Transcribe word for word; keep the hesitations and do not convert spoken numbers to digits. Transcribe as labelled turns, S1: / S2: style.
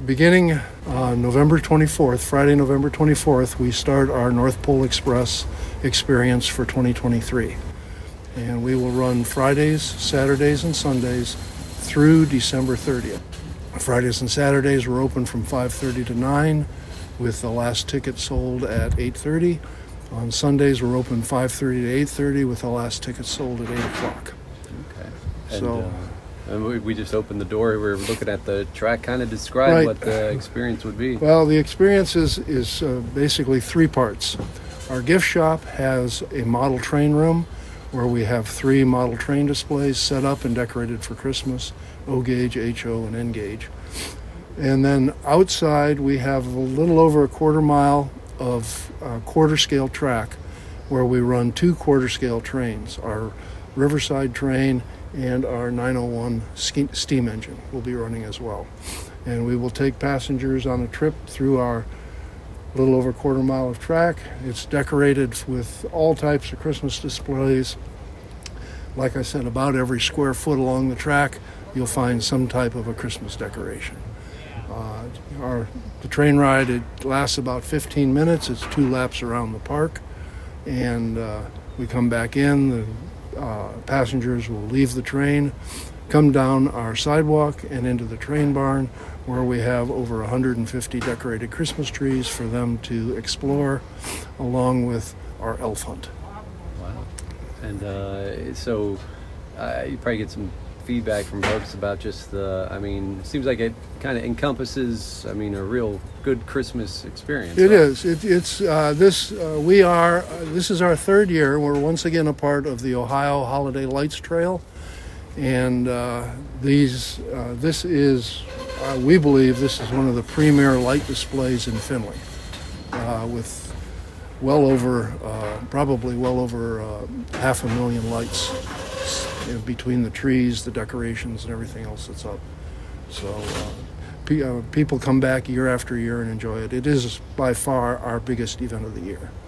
S1: beginning uh, November twenty-fourth, Friday, November twenty-fourth, we start our North Pole Express experience for twenty twenty-three. And we will run Fridays, Saturdays, and Sundays through December thirtieth. Fridays and Saturdays we're open from five thirty to nine, with the last ticket sold at eight thirty. On Sundays we're open five thirty to eight thirty, with the last ticket sold at eight o'clock.
S2: Okay. And,
S1: So...
S2: uh, and we, we just opened the door. We were looking at the track. Kind of describe
S1: Right.
S2: what the experience would be.
S1: Well, the experience is, is uh, basically three parts. Our gift shop has a model train room where we have three model train displays set up and decorated for Christmas: O gauge, H O, and N gauge. And then outside we have a little over a quarter mile of uh, quarter scale track where we run two quarter scale trains. Our Riverside train and our nine oh one ske- steam engine will be running as well. And we will take passengers on a trip through our little over quarter mile of track. It's decorated with all types of Christmas displays. Like I said, about every square foot along the track, you'll find some type of a Christmas decoration. Uh, our the train ride, it lasts about fifteen minutes. It's two laps around the park. And uh, we come back in. The uh, passengers will leave the train, come down our sidewalk and into the train barn, where we have over one hundred fifty decorated Christmas trees for them to explore, along with our elf hunt.
S2: Wow. And uh, so uh, you probably get some feedback from folks about just the, I mean, it seems like it kind of encompasses, I mean, a real good Christmas experience.
S1: It
S2: huh?
S1: is. It, it's uh, this. Uh, we are. Uh, this is our third year. We're once again a part of the Ohio Holiday Lights Trail, and uh, these. Uh, this is. Uh, we believe this is one of the premier light displays in Findlay, uh, with well over, uh, probably well over uh, half a million lights, you know, between the trees, the decorations, and everything else that's up. So uh, pe- uh, people come back year after year and enjoy it. It is by far our biggest event of the year.